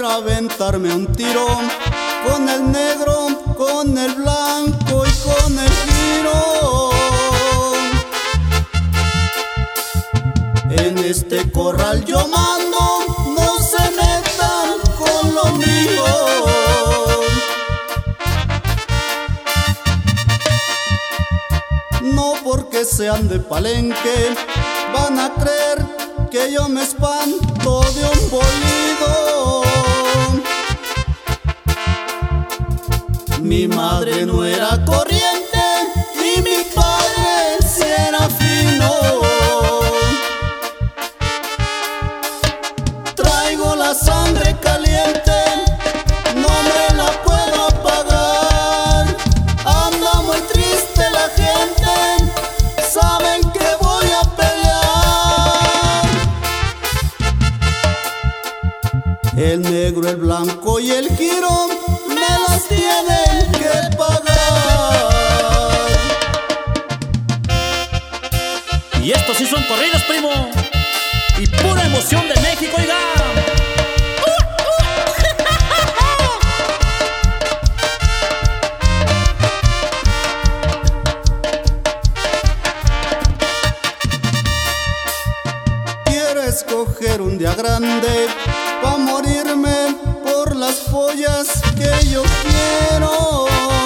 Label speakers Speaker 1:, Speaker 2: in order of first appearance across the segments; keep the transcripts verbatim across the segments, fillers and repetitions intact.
Speaker 1: para aventarme un tiro con el negro, con el blanco y con el giro. En este corral yo mando, no se metan con lo mío. No porque sean de Palenque van a creer que yo me espanto de un bollido. Mi madre no era corriente y mi padre sí era fino. Traigo la sangre caliente, no me la puedo apagar. Anda muy triste la gente, saben que voy a pelear. El negro, el blanco y el giro me las tienen que pagar.
Speaker 2: Y estos sí son corridos, primo, y pura emoción de México, oiga.
Speaker 1: Quiero escoger un día grande pa' morirme por las pollas que yo quiero.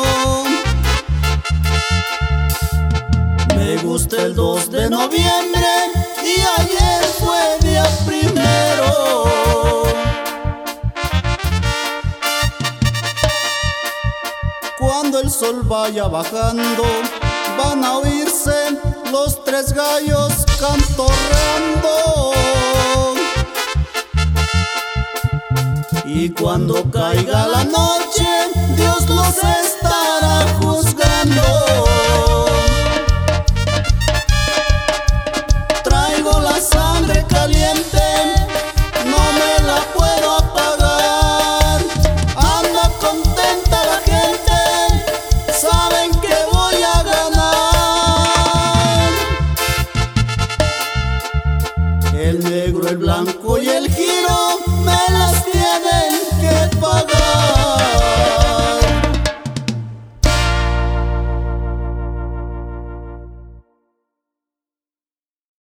Speaker 1: Me gusta el dos de noviembre y ayer fue día primero. Cuando el sol vaya bajando, van a oírse los tres gallos cantorreando. Y cuando caiga la noche, Dios los escuche